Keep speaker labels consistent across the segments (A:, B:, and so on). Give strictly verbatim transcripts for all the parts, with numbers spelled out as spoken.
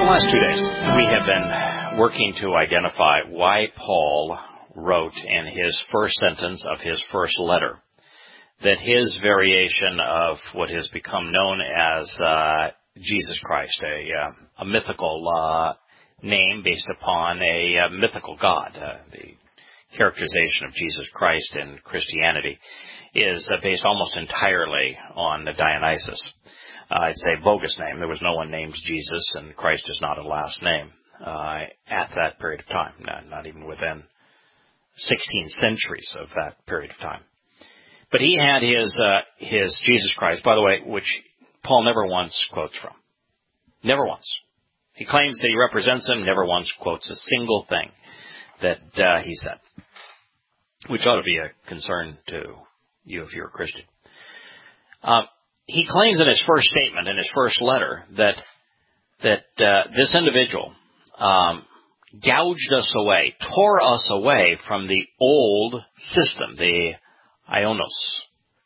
A: last two days, we have been working to identify why Paul wrote in his first sentence of his first letter that his variation of what has become known as uh, Jesus Christ, a, uh, a mythical uh, name based upon a uh, mythical God, uh, the characterization of Jesus Christ in Christianity, is uh, based almost entirely on Dionysus. Uh, it's a bogus name. There was no one named Jesus, and Christ is not a last name uh, at that period of time, not, not even within sixteen centuries of that period of time. But he had his uh, his Jesus Christ, by the way, which Paul never once quotes from. Never once. He claims that he represents him, never once quotes a single thing that uh, he said, which ought to be a concern to you if you're a Christian. Uh, he claims in his first statement, in his first letter, that that uh, this individual um, gouged us away, tore us away from the old system, the Ionos,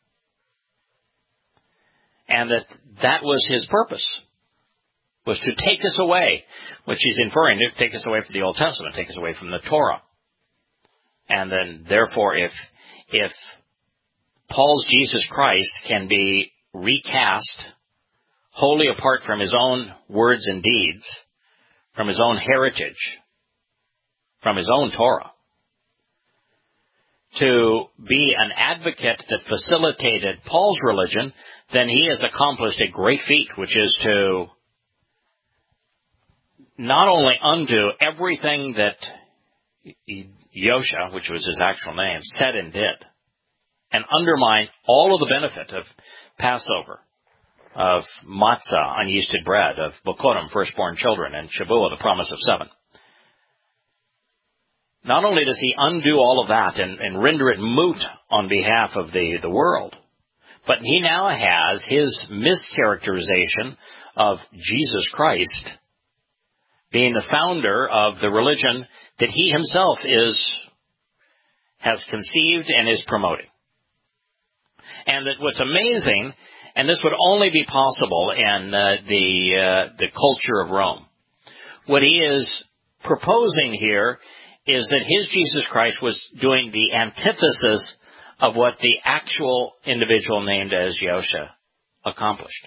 A: and that that was his purpose, was to take us away, which he's inferring to take us away from the Old Testament, take us away from the Torah. And then, therefore, if if Paul's Jesus Christ can be recast wholly apart from his own words and deeds, from his own heritage, from his own Torah, to be an advocate that facilitated Paul's religion, then he has accomplished a great feat, which is to not only undo everything that Yosha, which was his actual name, said and did, and undermine all of the benefit of Passover, of matzah, unyeasted bread, of Bokorim, firstborn children, and Shavuot, the promise of seven. Not only does he undo all of that and, and render it moot on behalf of the, the world, but he now has his mischaracterization of Jesus Christ being the founder of the religion that he himself is, has conceived and is promoting. And that what's amazing, and this would only be possible in uh, the uh, the culture of Rome, what he is proposing here is that his Jesus Christ was doing the antithesis of what the actual individual named as Yosha accomplished.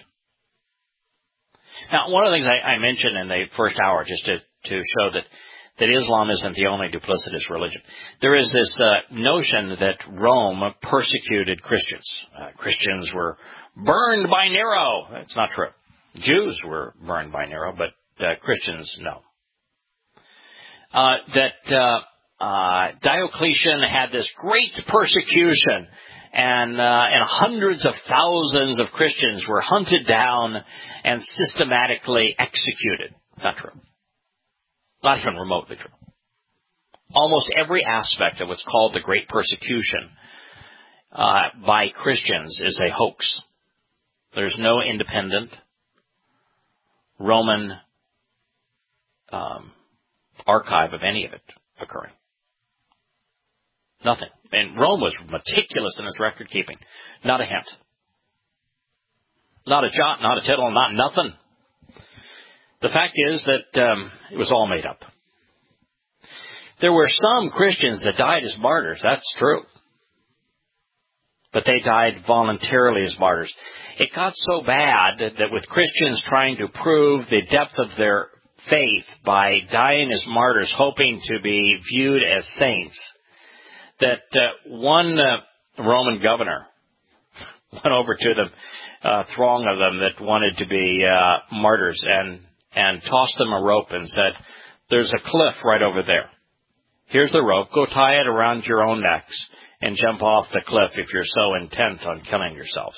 A: Now, one of the things I, I mentioned in the first hour, just to, to show that, that Islam isn't the only duplicitous religion, there is this uh, notion that Rome persecuted Christians. Uh, Christians were burned by Nero. That's not true. Jews were burned by Nero, but uh, Christians, no. Uh, that uh, uh, Diocletian had this great persecution, and, uh, and hundreds of thousands of Christians were hunted down and systematically executed. Not true. Not even remotely true. Almost every aspect of what's called the Great Persecution uh, by Christians is a hoax. There's no independent Roman um, archive of any of it occurring. Nothing. And Rome was meticulous in its record keeping. Not a hint. Not a jot, not a tittle, not nothing. The fact is that um, it was all made up. There were some Christians that died as martyrs. That's true. But they died voluntarily as martyrs. It got so bad that with Christians trying to prove the depth of their faith by dying as martyrs, hoping to be viewed as saints, that uh, one uh, Roman governor went over to the uh, throng of them that wanted to be uh, martyrs and, and tossed them a rope and said, "There's a cliff right over there. Here's the rope. Go tie it around your own necks and jump off the cliff if you're so intent on killing yourselves."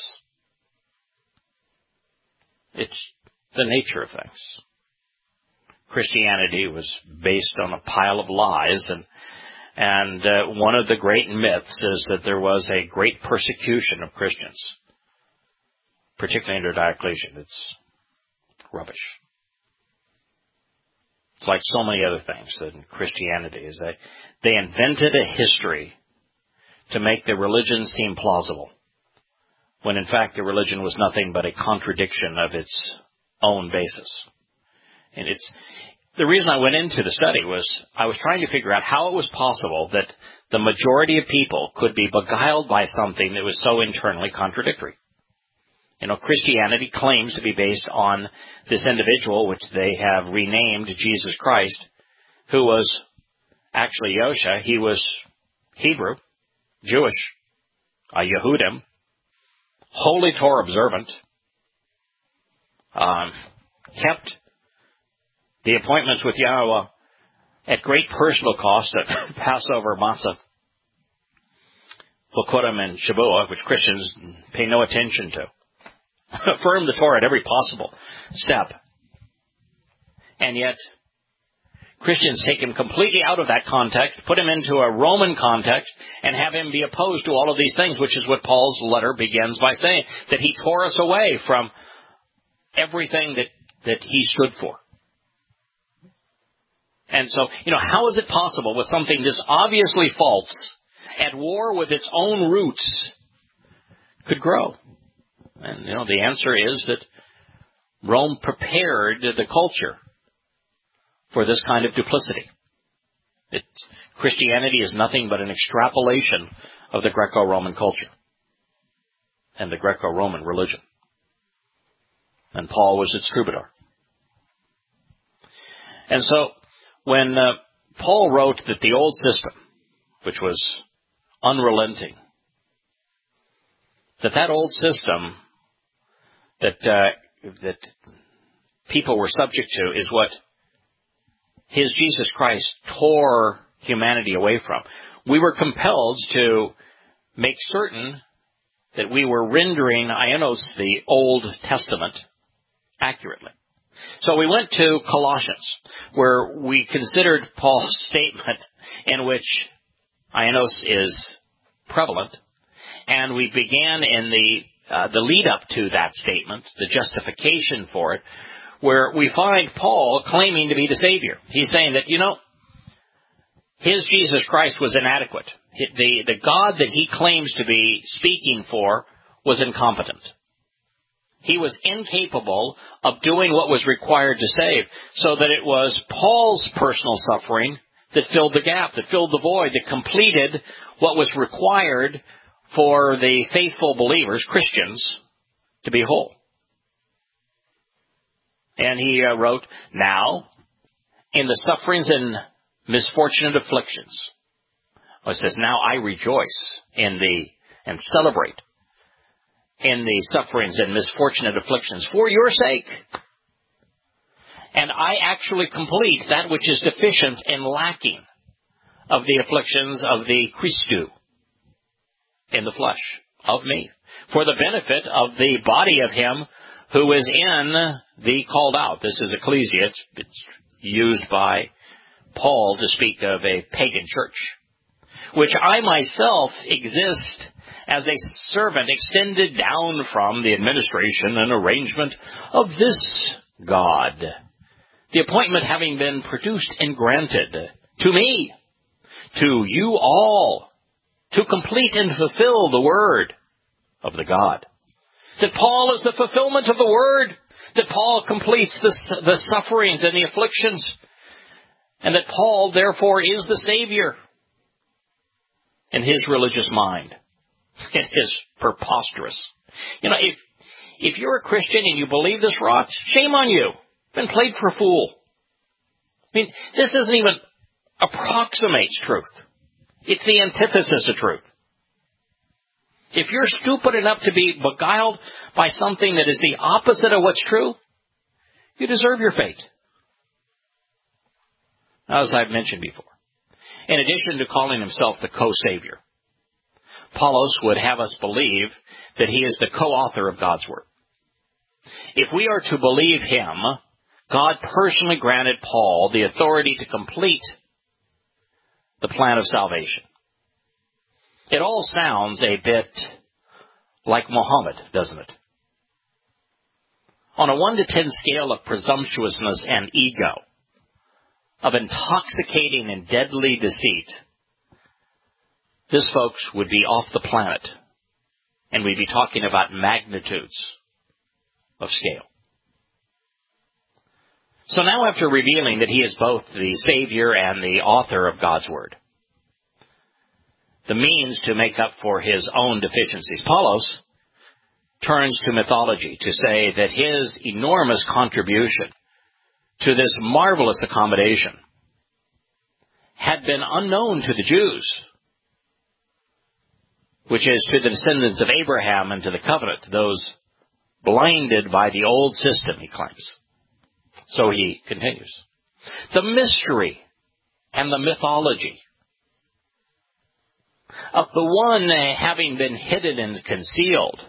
A: It's the nature of things. Christianity was based on a pile of lies, and and uh, one of the great myths is that there was a great persecution of Christians, particularly under Diocletian. It's rubbish. It's like so many other things in Christianity, is that they invented a history to make the religion seem plausible, when in fact the religion was nothing but a contradiction of its own basis. And it's the reason I went into the study was I was trying to figure out how it was possible that the majority of people could be beguiled by something that was so internally contradictory. You know, Christianity claims to be based on this individual, which they have renamed Jesus Christ, who was actually Yosha. He was Hebrew, Jewish, a Yehudim, holy Torah observant, um, kept the appointments with Yahweh at great personal cost at Passover, Matzah, Bokurim, and Shavuot, which Christians pay no attention to. Affirm the Torah at every possible step. And yet, Christians take him completely out of that context, put him into a Roman context, and have him be opposed to all of these things, which is what Paul's letter begins by saying, that he tore us away from everything that, that he stood for. And so, you know, how is it possible with something this obviously false, at war with its own roots, could grow? And, you know, the answer is that Rome prepared the culture for this kind of duplicity. It, Christianity is nothing but an extrapolation of the Greco-Roman culture and the Greco-Roman religion. And Paul was its troubadour. And so, when uh, Paul wrote that the old system, which was unrelenting, that that old system that uh, that people were subject to is what his Jesus Christ tore humanity away from. We were compelled to make certain that we were rendering Ionos, the Old Testament, accurately. So we went to Colossians, where we considered Paul's statement in which Ionos is prevalent, and we began in the uh, the lead up to that statement, the justification for it, where we find Paul claiming to be the Savior. He's saying that, you know, his Jesus Christ was inadequate. The, the God that he claims to be speaking for was incompetent. He was incapable of doing what was required to save, so that it was Paul's personal suffering that filled the gap, that filled the void, that completed what was required for the faithful believers, Christians, to be whole. And he uh, wrote, now, in the sufferings and misfortunate afflictions. Oh, it says, now I rejoice in the, and celebrate in the sufferings and misfortunate afflictions for your sake. And I actually complete that which is deficient and lacking of the afflictions of the Christou in the flesh of me, for the benefit of the body of him who is in the called out. This is ecclesia. It's, it's used by Paul to speak of a pagan church, which I myself exist as a servant extended down from the administration and arrangement of this God, the appointment having been produced and granted to me, to you all, to complete and fulfill the word of the God. That Paul is the fulfillment of the word, that Paul completes the, the sufferings and the afflictions, and that Paul, therefore, is the Savior in his religious mind. It is preposterous. You know, if if you're a Christian and you believe this rot, shame on you. Been played for a fool. I mean, this isn't even approximates truth. It's the antithesis of truth. If you're stupid enough to be beguiled by something that is the opposite of what's true, you deserve your fate. As I've mentioned before, in addition to calling himself the co-savior, Apollos would have us believe that he is the co-author of God's word. If we are to believe him, God personally granted Paul the authority to complete the plan of salvation. It all sounds a bit like Muhammad, doesn't it? On a one to ten scale of presumptuousness and ego, of intoxicating and deadly deceit, this, folks, would be off the planet, and we'd be talking about magnitudes of scale. So now after revealing that he is both the Savior and the author of God's Word, the means to make up for his own deficiencies, Apollos turns to mythology to say that his enormous contribution to this marvelous accommodation had been unknown to the Jews, which is to the descendants of Abraham and to the covenant, those blinded by the old system, he claims. So he continues. The mystery and the mythology of the one having been hidden and concealed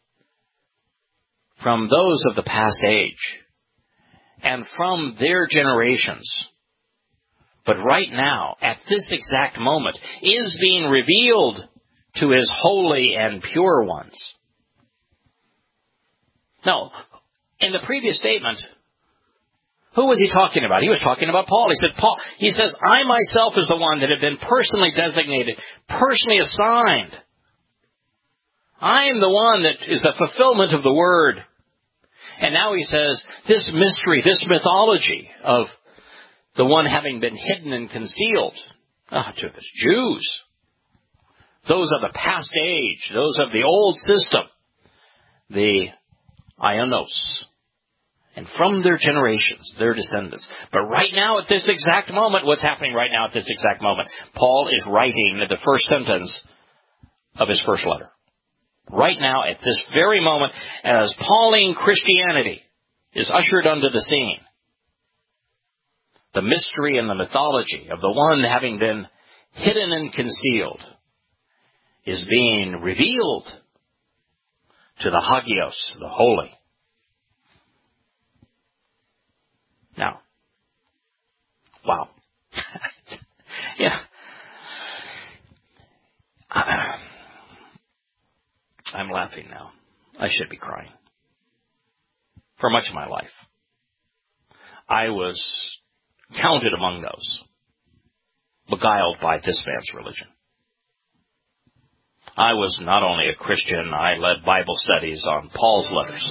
A: from those of the past age and from their generations, but right now, at this exact moment, is being revealed to his holy and pure ones. Now, in the previous statement, who was he talking about? He was talking about Paul. He said, Paul, he says, I myself is the one that have been personally designated, personally assigned. I am the one that is the fulfillment of the word. And now he says, this mystery, this mythology of the one having been hidden and concealed, oh, to the Jews, those of the past age, those of the old system, the Ionos, and from their generations, their descendants. But right now, at this exact moment, what's happening right now at this exact moment? Paul is writing the first sentence of his first letter. Right now, at this very moment, as Pauline Christianity is ushered onto the scene, the mystery and the mythology of the one having been hidden and concealed is being revealed to the Hagios, the holy. Now, wow. yeah. I, I'm laughing now. I should be crying. For much of my life, I was counted among those beguiled by this man's religion. I was not only a Christian, I led Bible studies on Paul's letters.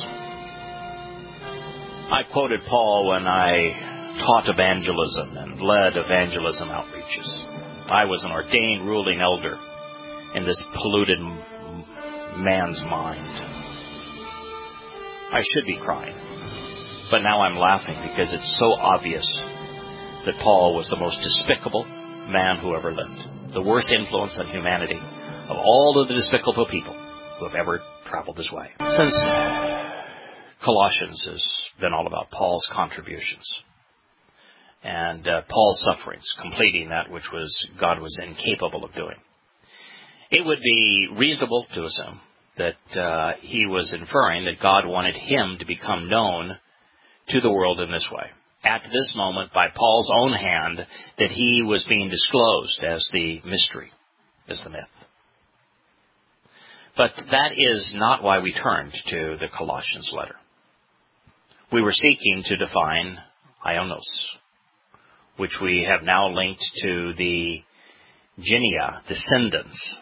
A: I quoted Paul when I taught evangelism and led evangelism outreaches. I was an ordained ruling elder in this polluted man's mind. I should be crying, but now I'm laughing because it's so obvious that Paul was the most despicable man who ever lived, the worst influence on humanity of all of the despicable people who have ever traveled this way. Since Colossians has been all about Paul's contributions and uh, Paul's sufferings, completing that which was God was incapable of doing, it would be reasonable to assume that uh, he was inferring that God wanted him to become known to the world in this way. At this moment, by Paul's own hand, that he was being disclosed as the mystery, as the myth. But that is not why we turned to the Colossians letter. We were seeking to define Ionos, which we have now linked to the Genia, descendants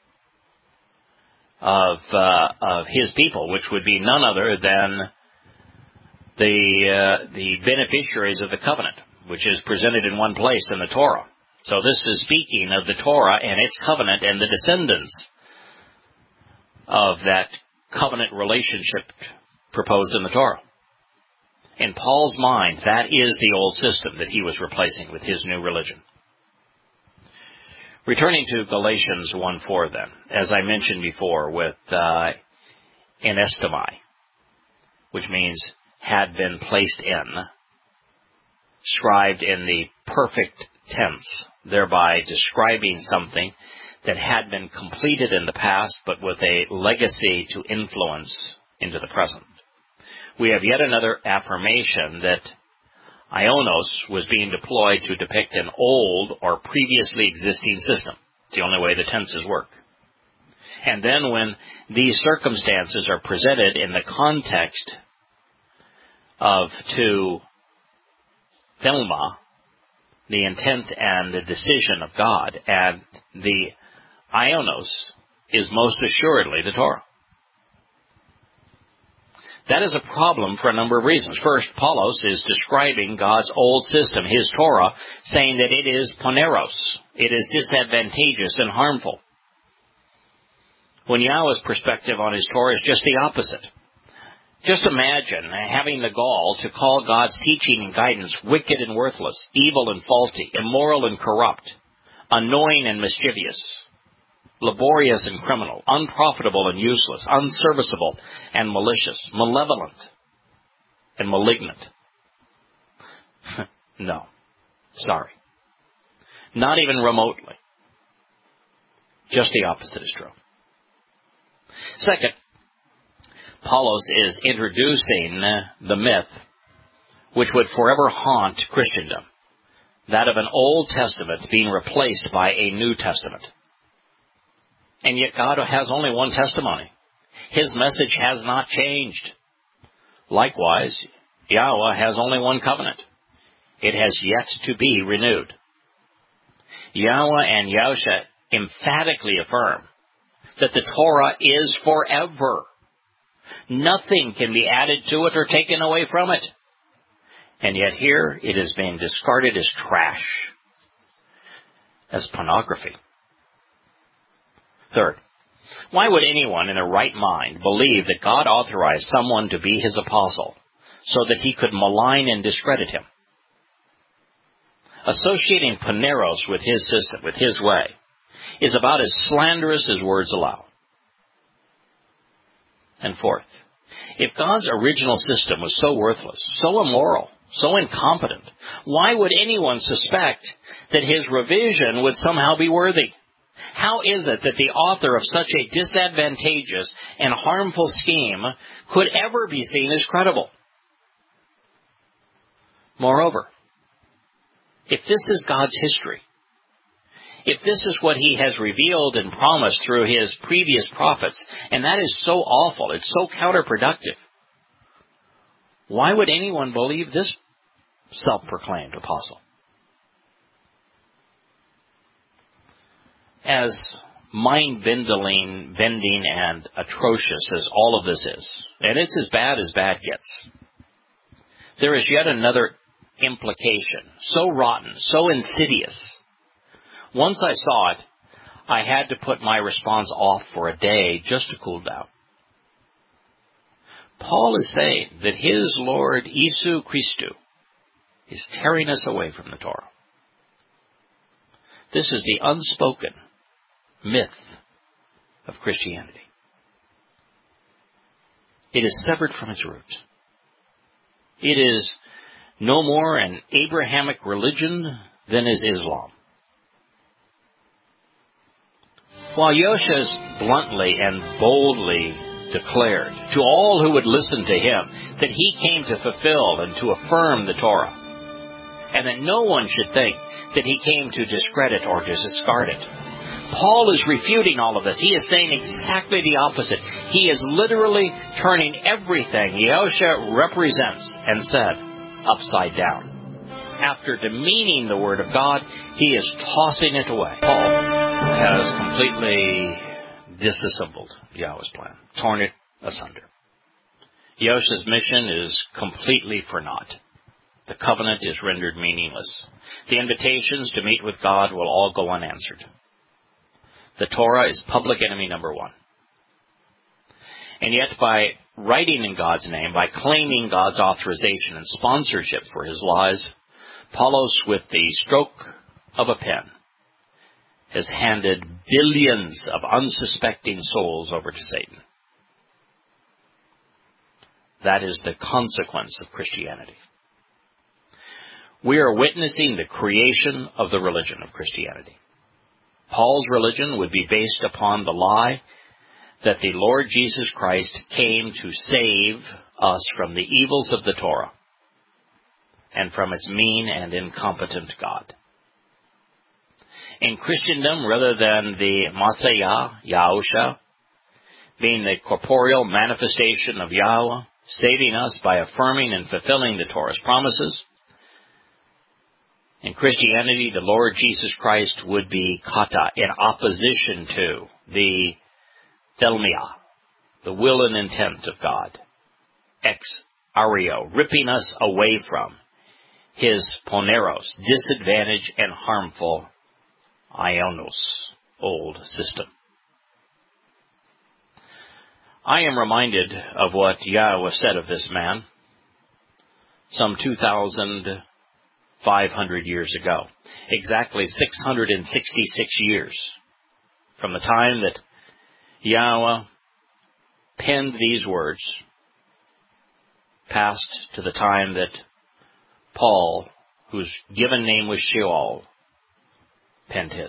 A: of uh, of his people, which would be none other than the uh, the beneficiaries of the covenant, which is presented in one place in the Torah. So this is speaking of the Torah and its covenant and the descendants of that covenant relationship proposed in the Torah. In Paul's mind, that is the old system that he was replacing with his new religion. Returning to Galatians one four then, as I mentioned before, with uh, anestomai, which means had been placed in, scribed in the perfect tense, thereby describing something that had been completed in the past, but with a legacy to influence into the present. We have yet another affirmation that Ionos was being deployed to depict an old or previously existing system. It's the only way the tenses work. And then when these circumstances are presented in the context of to Thelma, the intent and the decision of God, and the Ionos is most assuredly the Torah. That is a problem for a number of reasons. First, Paulos is describing God's old system, his Torah, saying that it is poneros. It is disadvantageous and harmful. When Yahweh's perspective on his Torah is just the opposite. Just imagine having the gall to call God's teaching and guidance wicked and worthless, evil and faulty, immoral and corrupt, annoying and mischievous, laborious and criminal, unprofitable and useless, unserviceable and malicious, malevolent and malignant. No. Sorry. Not even remotely. Just the opposite is true. Second, Paulos is introducing the myth which would forever haunt Christendom, that of an Old Testament being replaced by a New Testament. And yet God has only one testimony. His message has not changed. Likewise, Yahweh has only one covenant. It has yet to be renewed. Yahweh and Yahusha emphatically affirm that the Torah is forever. Nothing can be added to it or taken away from it. And yet here it is being discarded as trash, as pornography. Third, why would anyone in their right mind believe that God authorized someone to be his apostle so that he could malign and discredit him? Associating poneros with his system, with his way, is about as slanderous as words allow. And fourth, if God's original system was so worthless, so immoral, so incompetent, why would anyone suspect that his revision would somehow be worthy? How is it that the author of such a disadvantageous and harmful scheme could ever be seen as credible? Moreover, if this is God's history, if this is what he has revealed and promised through his previous prophets, and that is so awful, it's so counterproductive, why would anyone believe this self-proclaimed apostle? As mind-bending, bending, and atrocious as all of this is, and it's as bad as bad gets, there is yet another implication, so rotten, so insidious. Once I saw it, I had to put my response off for a day just to cool down. Paul is saying that his Lord, Isu Christu, is tearing us away from the Torah. This is the unspoken myth of Christianity. It is severed from its root. It is no more an Abrahamic religion than is Islam. While Yahusha bluntly and boldly declared to all who would listen to him that he came to fulfill and to affirm the Torah, and that no one should think that he came to discredit or to discard it, Paul is refuting all of this. He is saying exactly the opposite. He is literally turning everything Yahusha represents and said upside down. After demeaning the Word of God, he is tossing it away. Paul has completely disassembled Yahweh's plan, torn it asunder. Yahusha's mission is completely for naught. The covenant is rendered meaningless. The invitations to meet with God will all go unanswered. The Torah is public enemy number one. And yet by writing in God's name, by claiming God's authorization and sponsorship for his lies, Paulos, with the stroke of a pen, has handed billions of unsuspecting souls over to Satan. That is the consequence of Christianity. We are witnessing the creation of the religion of Christianity. Paul's religion would be based upon the lie that the Lord Jesus Christ came to save us from the evils of the Torah and from its mean and incompetent God. In Christendom, rather than the Messiah, Yahusha, being the corporeal manifestation of Yahweh, saving us by affirming and fulfilling the Torah's promises, in Christianity, the Lord Jesus Christ would be kata, in opposition to the thelmia, the will and intent of God, ex ario, ripping us away from his poneros, disadvantage and harmful ionos, old system. I am reminded of what Yahweh said of this man some two thousand five hundred years ago, exactly six hundred sixty-six years from the time that Yahweh penned these words, past to the time that Paul, whose given name was Sheol, penned his.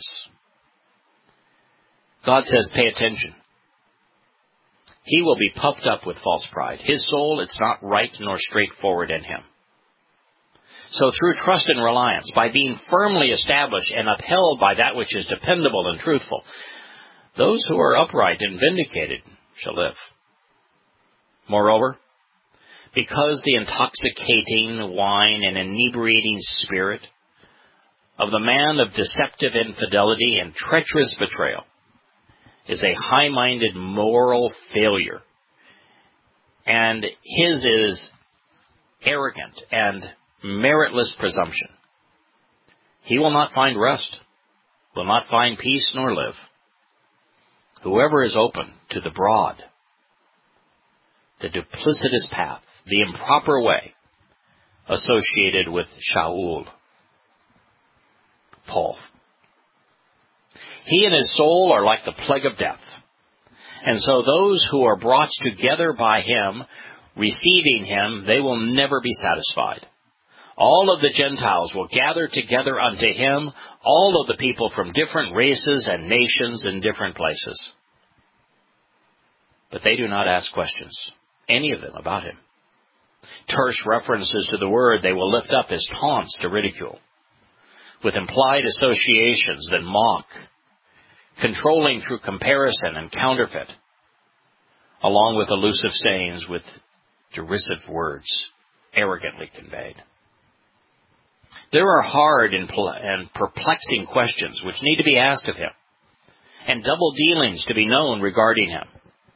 A: God says, pay attention. He will be puffed up with false pride. His soul, it's not right nor straightforward in him. So through trust and reliance, by being firmly established and upheld by that which is dependable and truthful, those who are upright and vindicated shall live. Moreover, because the intoxicating wine and inebriating spirit of the man of deceptive infidelity and treacherous betrayal is a high-minded moral failure, and his is arrogant and meritless presumption. He will not find rest, will not find peace nor live. Whoever is open to the broad, the duplicitous path, the improper way associated with Shaul, Paul. He and his soul are like the plague of death. And so those who are brought together by him, receiving him, they will never be satisfied. All of the Gentiles will gather together unto him, all of the people from different races and nations in different places. But they do not ask questions, any of them, about him. Terse references to the word they will lift up as taunts to ridicule, with implied associations that mock, controlling through comparison and counterfeit, along with elusive sayings with derisive words arrogantly conveyed. There are hard and perplexing questions which need to be asked of him, and double dealings to be known regarding him.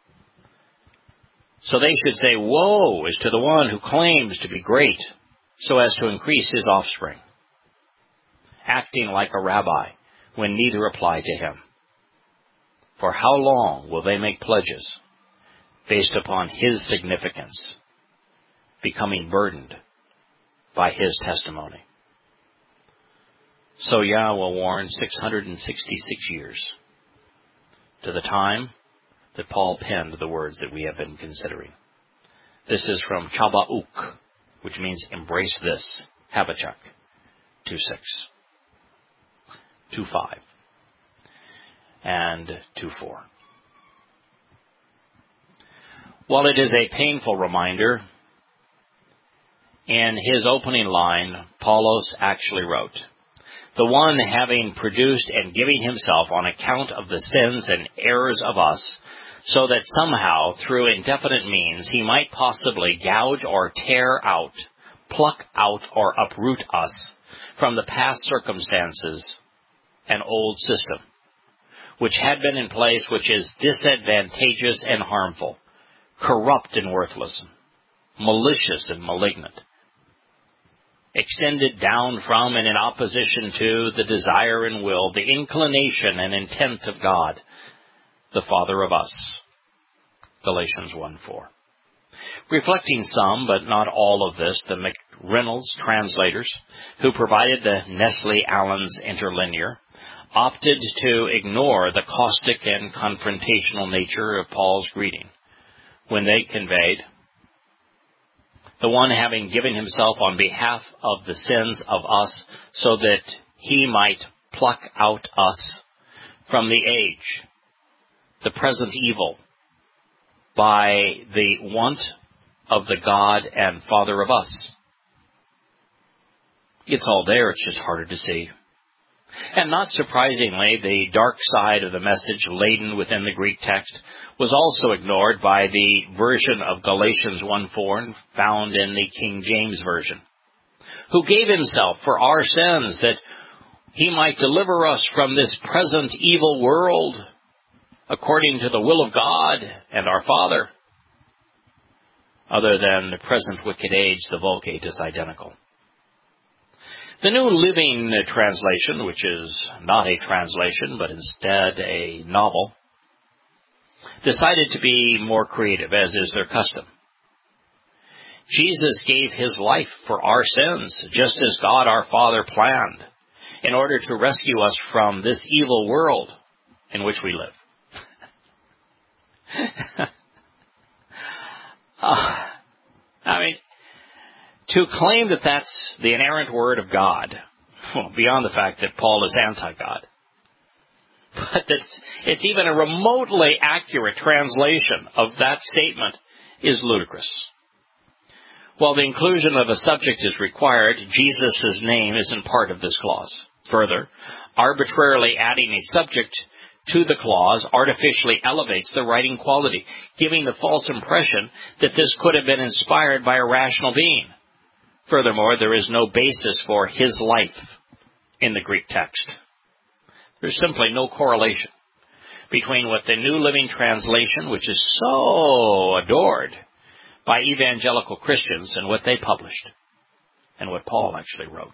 A: So they should say, woe is to the one who claims to be great, so as to increase his offspring, acting like a rabbi when neither apply to him. For how long will they make pledges based upon his significance, becoming burdened by his testimony? So Yahweh warned six hundred sixty-six years to the time that Paul penned the words that we have been considering. This is from Chabauk, which means embrace this, Habakkuk two six, two five, and two four. While it is a painful reminder, in his opening line, Paulos actually wrote, the one having produced and giving himself on account of the sins and errors of us, so that somehow, through indefinite means, he might possibly gouge or tear out, pluck out or uproot us from the past circumstances and old system, which had been in place, which is disadvantageous and harmful, corrupt and worthless, malicious and malignant, extended down from and in opposition to the desire and will, the inclination and intent of God, the Father of us. Galatians one four. Reflecting some, but not all of this, the McReynolds translators, who provided the Nestle Allen's interlinear, opted to ignore the caustic and confrontational nature of Paul's greeting when they conveyed, the one having given himself on behalf of the sins of us, so that he might pluck out us from the age, the present evil, by the want of the God and Father of us. It's all there, it's just harder to see. And not surprisingly, the dark side of the message laden within the Greek text was also ignored by the version of Galatians one four found in the King James Version, who gave himself for our sins that he might deliver us from this present evil world, according to the will of God and our Father. Other than the present wicked age, the Vulgate is identical. The New Living Translation, which is not a translation, but instead a novel, decided to be more creative, as is their custom. Jesus gave his life for our sins, just as God our Father planned, in order to rescue us from this evil world in which we live. uh, I mean, to claim that that's the inerrant word of God, well, beyond the fact that Paul is anti-God, but that's, it's even a remotely accurate translation of that statement is ludicrous. While the inclusion of a subject is required, Jesus' name isn't part of this clause. Further, arbitrarily adding a subject to the clause artificially elevates the writing quality, giving the false impression that this could have been inspired by a rational being. Furthermore, there is no basis for his life in the Greek text. There's simply no correlation between what the New Living Translation, which is so adored by evangelical Christians, and what they published, and what Paul actually wrote.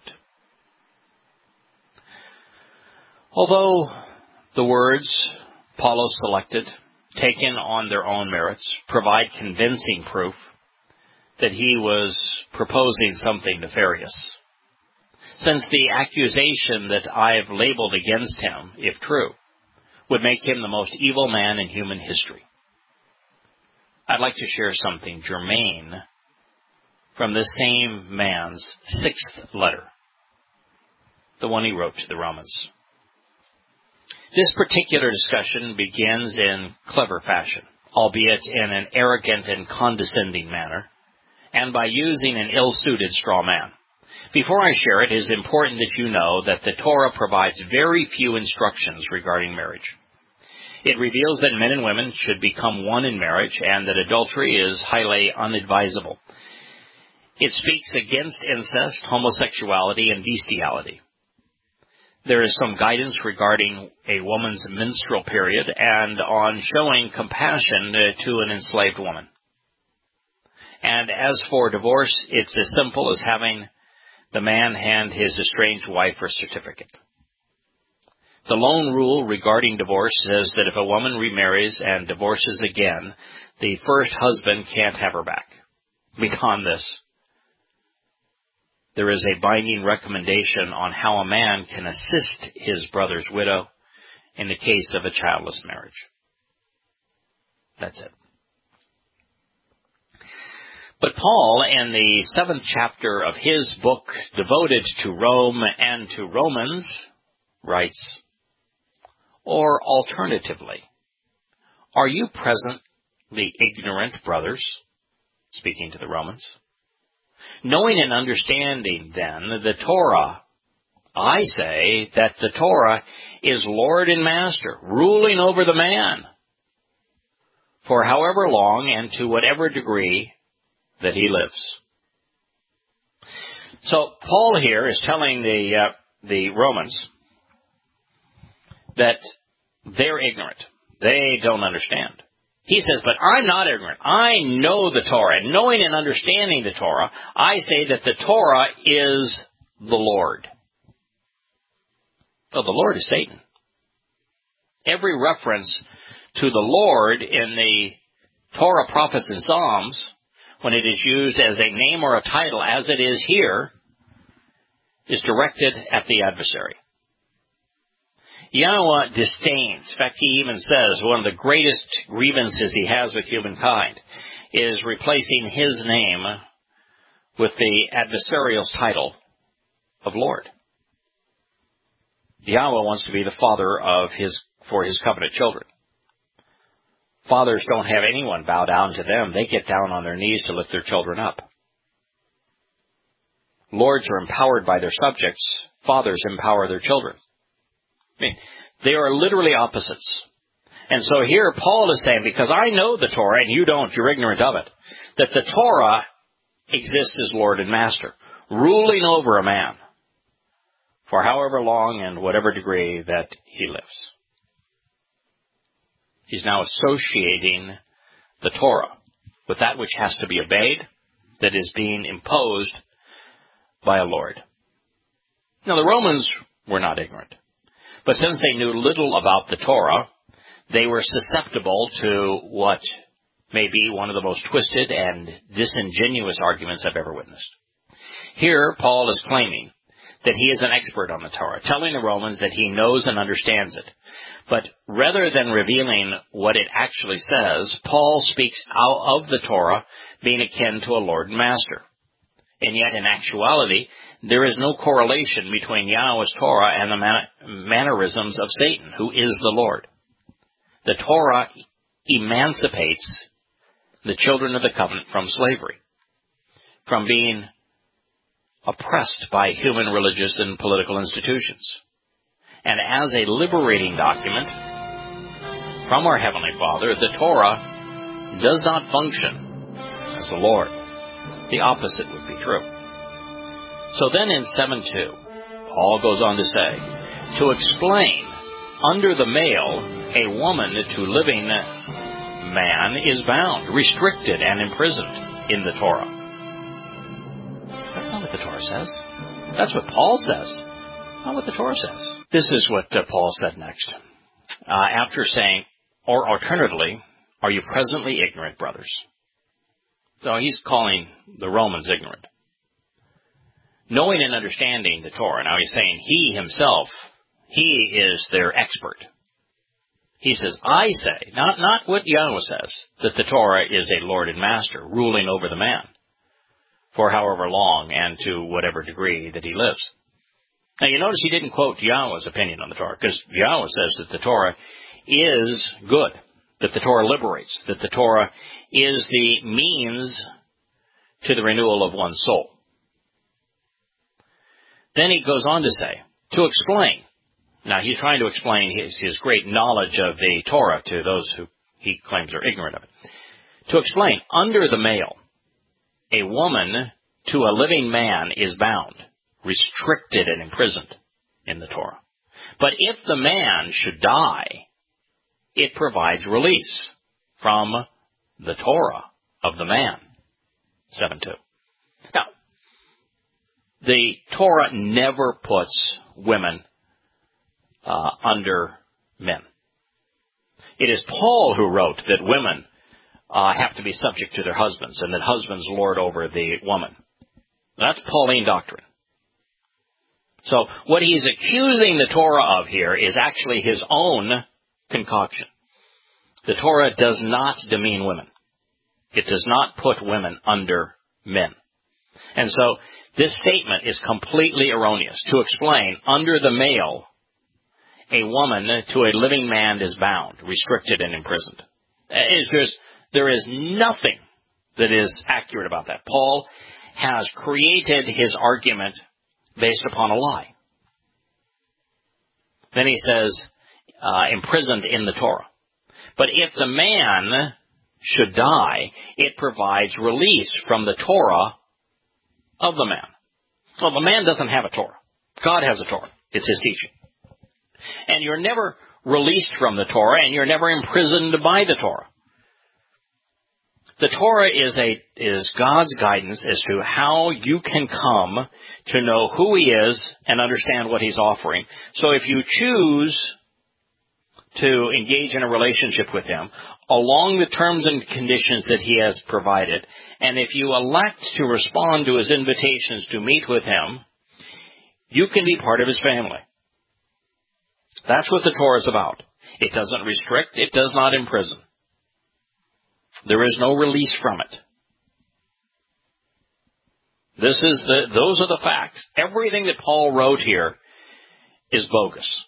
A: Although the words Paulo selected, taken on their own merits, provide convincing proof that he was proposing something nefarious, since the accusation that I've labeled against him, if true, would make him the most evil man in human history, I'd like to share something germane from this same man's sixth letter, the one he wrote to the Romans. This particular discussion begins in clever fashion, albeit in an arrogant and condescending manner, and by using an ill-suited straw man. Before I share it, it is important that you know that the Torah provides very few instructions regarding marriage. It reveals that men and women should become one in marriage and that adultery is highly unadvisable. It speaks against incest, homosexuality, and bestiality. There is some guidance regarding a woman's menstrual period and on showing compassion to an enslaved woman. And as for divorce, it's as simple as having the man hand his estranged wife her certificate. The lone rule regarding divorce says that if a woman remarries and divorces again, the first husband can't have her back. Beyond this, there is a binding recommendation on how a man can assist his brother's widow in the case of a childless marriage. That's it. But Paul, in the seventh chapter of his book devoted to Rome and to Romans, writes, or alternatively, are you presently ignorant, brothers, speaking to the Romans, knowing and understanding then the Torah? I say that the Torah is Lord and Master, ruling over the man, for however long and to whatever degree that he lives. So Paul here is telling the uh, the Romans that they're ignorant. They don't understand. He says, but I'm not ignorant. I know the Torah. And knowing and understanding the Torah, I say that the Torah is the Lord. So the Lord is Satan. Every reference to the Lord in the Torah, prophets, and Psalms, when it is used as a name or a title, as it is here, is directed at the adversary. Yahweh disdains. In fact, he even says one of the greatest grievances he has with humankind is replacing his name with the adversarial title of Lord. Yahweh wants to be the father of his for his covenant children. Fathers don't have anyone bow down to them. They get down on their knees to lift their children up. Lords are empowered by their subjects. Fathers empower their children. I mean, they are literally opposites. And so here Paul is saying, because I know the Torah and you don't, you're ignorant of it, that the Torah exists as Lord and Master, ruling over a man for however long and whatever degree that he lives. He's now associating the Torah with that which has to be obeyed, that is being imposed by a lord. Now, the Romans were not ignorant, but since they knew little about the Torah, they were susceptible to what may be one of the most twisted and disingenuous arguments I've ever witnessed. Here, Paul is claiming that he is an expert on the Torah, telling the Romans that he knows and understands it. But rather than revealing what it actually says, Paul speaks out of the Torah being akin to a Lord and Master. And yet, in actuality, there is no correlation between Yahweh's Torah and the man- mannerisms of Satan, who is the Lord. The Torah emancipates the children of the covenant from slavery, from being oppressed by human religious and political institutions. And as a liberating document from our Heavenly Father, the Torah does not function as the Lord. The opposite would be true. So then in seven two, Paul goes on to say, to explain, under the male, a woman to living man is bound, restricted, and imprisoned in the Torah. That's not what the Torah says. That's what Paul says, not what the Torah says. This is what uh, Paul said next. Uh, after saying, or alternatively, are you presently ignorant, brothers? So he's calling the Romans ignorant. Knowing and understanding the Torah. Now he's saying he himself, he is their expert. He says, I say, not, not what Yahweh says, that the Torah is a Lord and Master ruling over the man for however long and to whatever degree that he lives. Now you notice he didn't quote Yahweh's opinion on the Torah, because Yahweh says that the Torah is good, that the Torah liberates, that the Torah is the means to the renewal of one's soul. Then he goes on to say, to explain. Now he's trying to explain his, his great knowledge of the Torah to those who he claims are ignorant of it. To explain, under the male, a woman to a living man is bound, restricted and imprisoned in the Torah. But if the man should die, it provides release from the Torah of the man. seven two. Now, the Torah never puts women uh, under men. It is Paul who wrote that women uh, have to be subject to their husbands and that husbands lord over the woman. That's Pauline doctrine. So what he's accusing the Torah of here is actually his own concoction. The Torah does not demean women. It does not put women under men. And so this statement is completely erroneous. To explain, under the male, a woman to a living man is bound, restricted, and imprisoned. There is nothing that is accurate about that. Paul has created his argument based upon a lie. Then he says, uh, imprisoned in the Torah. But if the man should die, it provides release from the Torah of the man. Well, the man doesn't have a Torah. God has a Torah. It's his teaching. And you're never released from the Torah, and you're never imprisoned by the Torah. The Torah is a is God's guidance as to how you can come to know who He is and understand what He's offering. So if you choose to engage in a relationship with Him along the terms and conditions that He has provided, and if you elect to respond to His invitations to meet with Him, you can be part of His family. That's what the Torah is about. It doesn't restrict. It does not imprison. There is no release from it. This is the, those are the facts. Everything that Paul wrote here is bogus.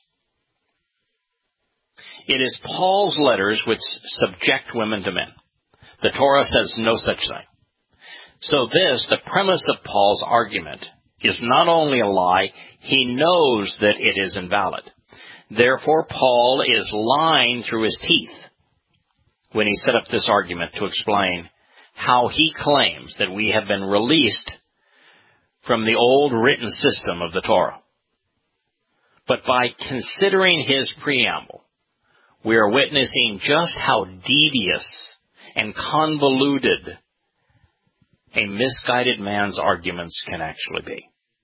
A: It is Paul's letters which subject women to men. The Torah says no such thing. So this, the premise of Paul's argument, is not only a lie, he knows that it is invalid. Therefore, Paul is lying through his teeth when he set up this argument to explain how he claims that we have been released from the old written system of the Torah. But by considering his preamble, we are witnessing just how devious and convoluted a misguided man's arguments can actually be.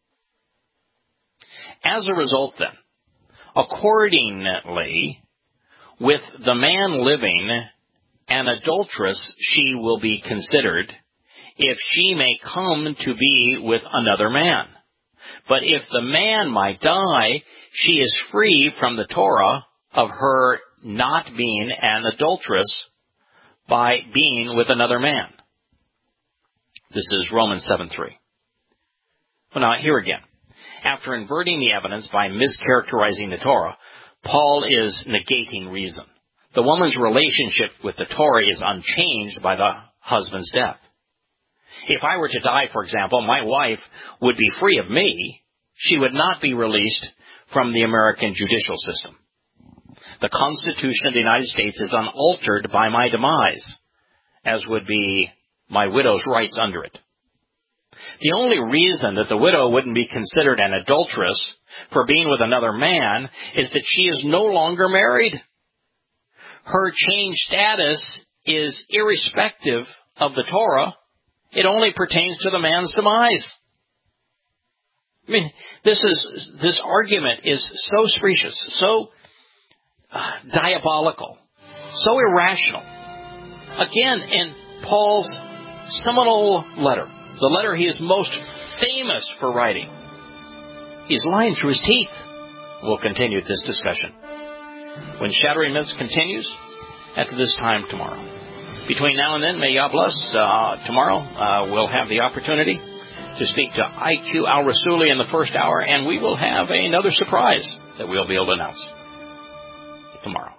A: As a result, then, accordingly, with the man living, an adulteress she will be considered, if she may come to be with another man. But if the man might die, she is free from the Torah of her not being an adulteress by being with another man. This is Romans seven three. Well, now, here again. After inverting the evidence by mischaracterizing the Torah, Paul is negating reason. The woman's relationship with the Torah is unchanged by the husband's death. If I were to die, for example, my wife would be free of me. She would not be released from the American judicial system. The Constitution of the United States is unaltered by my demise, as would be my widow's rights under it. The only reason that the widow wouldn't be considered an adulteress for being with another man is that she is no longer married. Her changed status is irrespective of the Torah. It only pertains to the man's demise. I mean, this is this argument is so specious, so uh, diabolical, so irrational. Again, in Paul's seminal letter, the letter he is most famous for writing, he's lying through his teeth. We'll continue this discussion when Shattering Myths continues after this time tomorrow. Between now and then, may God bless. Uh, tomorrow, uh, we'll have the opportunity to speak to I Q Al-Rasuli in the first hour, and we will have another surprise that we'll be able to announce tomorrow.